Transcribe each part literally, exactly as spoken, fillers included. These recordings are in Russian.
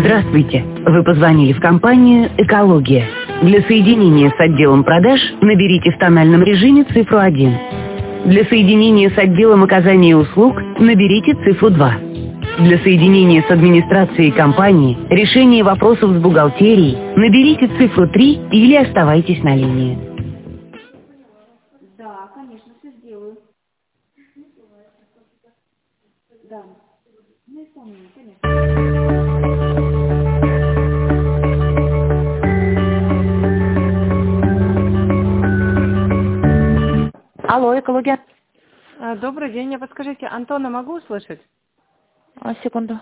Здравствуйте. Вы позвонили в компанию «Экология». Для соединения с отделом продаж наберите в тональном режиме цифру один. Для соединения с отделом оказания услуг наберите цифру два. Для соединения с администрацией компании, решения вопросов с бухгалтерией, наберите цифру три или оставайтесь на линии. Да, конечно, все сделаю. Да. Ну, исполнение, конечно. Алло, экология. А, Добрый день, а подскажите, Антона могу услышать? А, секунду.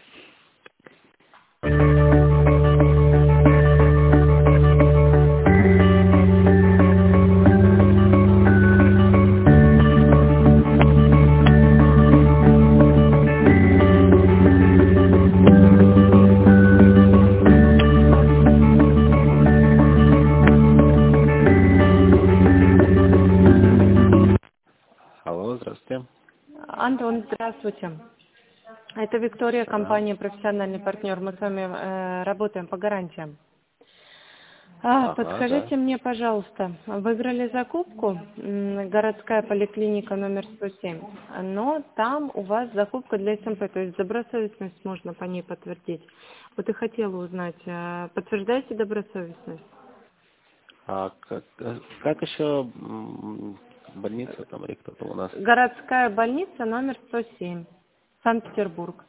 Алло, здравствуйте. Антон, здравствуйте. Это Виктория, компания «Профессиональный партнер». Мы с вами э, работаем по гарантиям. А, Ага, подскажите да. мне, пожалуйста, выиграли закупку, м, городская поликлиника номер сто семь, но там у вас закупка для СМП, то есть добросовестность можно по ней подтвердить. Вот и хотела узнать, э, подтверждаете добросовестность? А как, э, как еще м, больница там или кто-то у нас? Городская больница номер сто семь, Санкт-Петербург.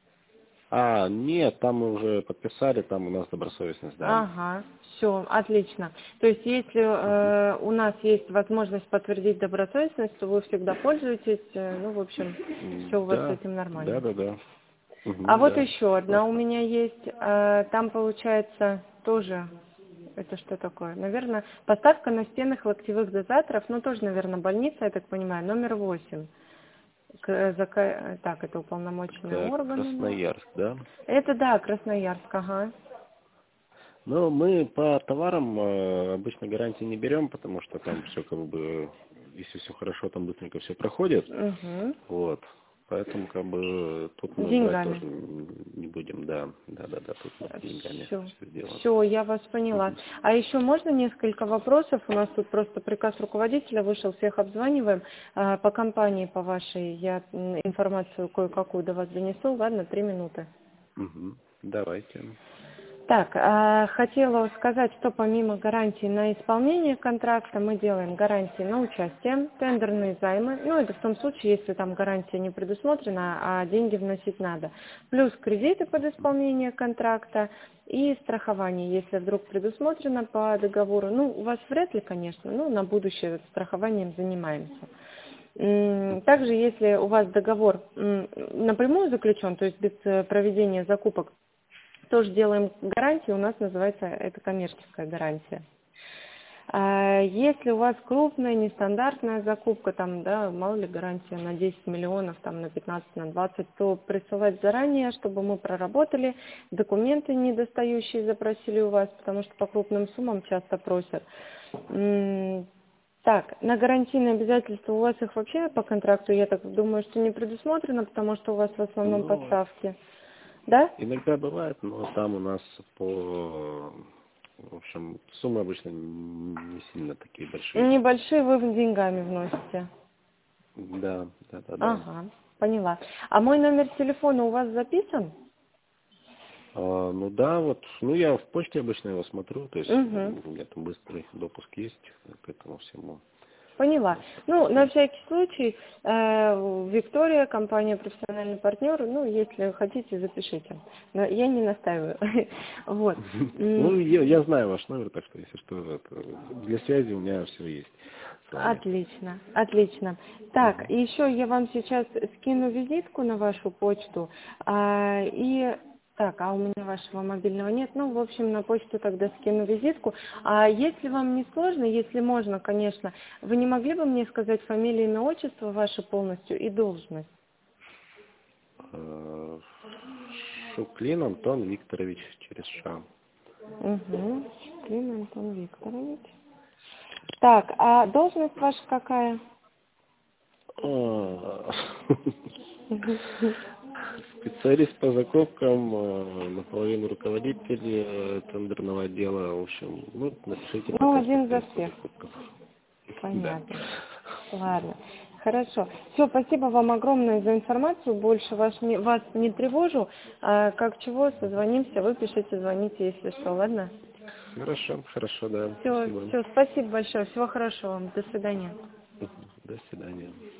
А, нет, там мы уже подписали, там у нас добросовестность, да. Ага, все, отлично. То есть, если э, у нас есть возможность подтвердить добросовестность, то вы всегда пользуетесь, э, ну, в общем, все у вас с Да, этим нормально. да, да, да. А Мгм, вот да. еще одна у Просто. меня есть, э, там получается тоже, это что такое? Наверное, поставка настенных локтевых дозаторов, ну, тоже, наверное, больница, я так понимаю, номер восемь. К- зака- Так, это уполномоченные Это органы. у нас. Красноярск, да. Это, да, Красноярск, ага. Ну, мы по товарам э, обычно гарантии не берем, потому что там все как бы, если все хорошо, там быстренько все проходит. Угу. Вот. Поэтому как бы тут мы брать тоже Деньгами. не будем, да. Да, да, да, тут мы с деньгами Все, все сделаем. все, я вас поняла. Мгм. А еще можно несколько вопросов? У нас тут просто приказ руководителя вышел, всех обзваниваем. А, По компании, по вашей, я м, информацию кое-какую до вас донесу. Ладно, три минуты. Мгм. Давайте. Так, а, хотела сказать, что помимо гарантии на исполнение контракта мы делаем гарантии на участие, тендерные займы, ну это в том случае, если там гарантия не предусмотрена, а деньги вносить надо, плюс кредиты под исполнение контракта и страхование, если вдруг предусмотрено по договору, ну у вас вряд ли, конечно, ну на будущее страхованием занимаемся. М, Также, если у вас договор м, напрямую заключен, то есть без э, проведения закупок, тоже делаем гарантию, у нас называется это коммерческая гарантия. А если у вас крупная, нестандартная закупка, там, да, мало ли гарантия на десять миллионов, там, на пятнадцать, на двадцать, то присылать заранее, чтобы мы проработали, документы недостающие запросили у вас, потому что по крупным суммам часто просят. М, Так, на гарантийные обязательства у вас их вообще по контракту, я так думаю, что не предусмотрено, потому что у вас в основном Ну, поставки. Да? иногда бывает, но там у нас по, в общем, суммы обычно не сильно такие большие. Небольшие вы деньгами вносите. Да, да, да, да. Ага, поняла. А мой номер телефона у вас записан? А, ну да, вот, ну я в почте обычно его смотрю, то есть Угу. у меня там быстрый допуск есть к этому всему. Поняла. Вот, Ну, на соответственно. всякий случай, э, Виктория, компания «Профессиональный партнер», ну, если хотите, запишите. Но я не настаиваю. Вот. Ну, М, я, я знаю ваш номер, так что, если что, это, для связи у меня все есть с вами. Отлично, отлично. Так, Мгм. еще я вам сейчас скину визитку на вашу почту. а, и так, а у меня вашего мобильного нет. Ну, в общем, на почту тогда скину визитку. А если вам не сложно, если можно, конечно, вы не могли бы мне сказать фамилию, имя, отчество ваше полностью и должность? Э, Шуклин Антон Викторович через Ша. Угу. Клим Антон Викторович. Так, а должность ваша какая? А, Специалист по закупкам, э, наполовину руководитель э, тендерного отдела, в общем, ну, напишите. Ну, пока один за специалист по всех. закупкам. Понятно. Ладно. Хорошо. Все, спасибо вам огромное за информацию. Больше вас не, вас не тревожу. А, как чего, созвонимся, вы пишите, звоните, если что, ладно? Хорошо, хорошо, да. Все, Спасибо. все, спасибо большое. Всего хорошего вам. До свидания. До свидания.